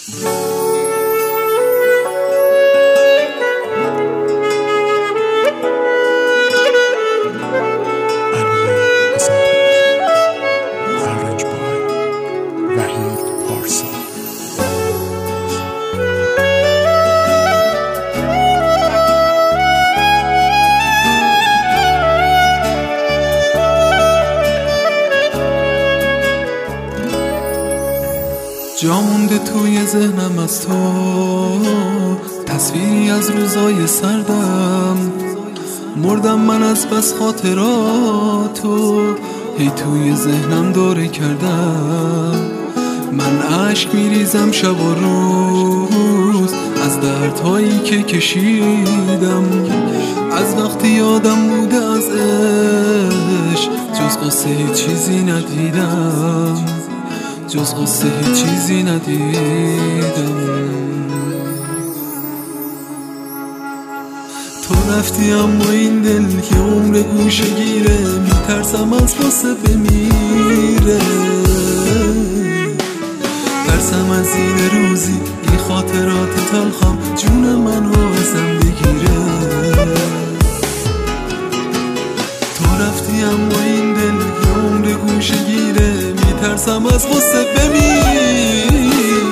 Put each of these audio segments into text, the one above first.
جا مونده توی ذهنم از تو، تصویری از روزای سردم. مردم من از بس خاطراتو، هی توی ذهنم دوره کردم. من عشق میریزم شب و روز از دردهایی که کشیدم. از وقتی یادم بوده از عشق، جز قصه هیچ چیزی ندیدم، جز قصه هیچ چیزی ندیدم. تو رفتی اما این دل که عمر گوشه گیره، میترسم از واسه بمیره. ترسم از این روزی این خاطرات تلخم جون منو ازم بگیره. تو رفتی اما این دل که عمر گوشه گیره، ترسم از غصه بمیره.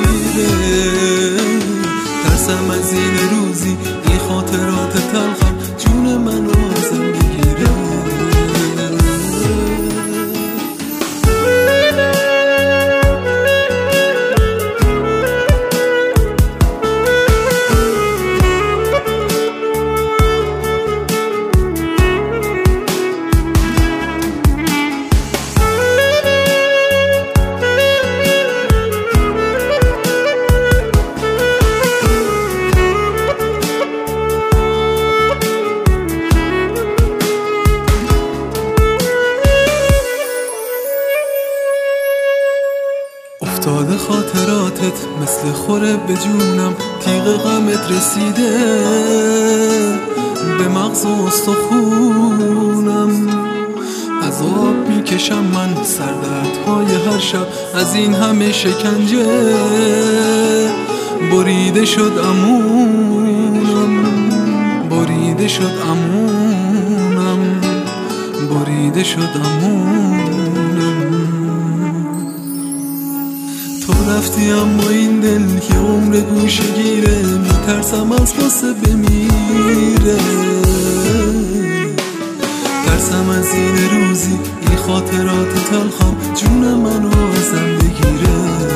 ترسم از این روزی این خاطرات تلخم جون منو ازم بگیره. افتاده خاطراتت مثل خوره به جونم، تیغ غمت رسیده به مغز و استخونم. عذاب میکشم من سردردهای هر شب از این همه شکنجه. بریده شد امونم، بریده شد امونم، بریده شد امونم. تو رفتی اما این دل که عمر گوشه گیره، میترسم از واسه بمیره. ترسم از این روزی این خاطرات تلخم جون منو ازم بگیره.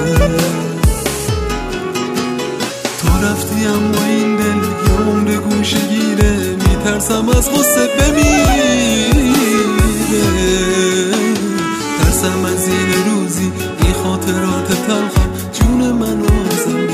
تو رفتی اما این دل که عمر گوشه گیره، میترسم از واسه بمیره. ترسم از این روزی این خاطرات تلخم جون منو ازم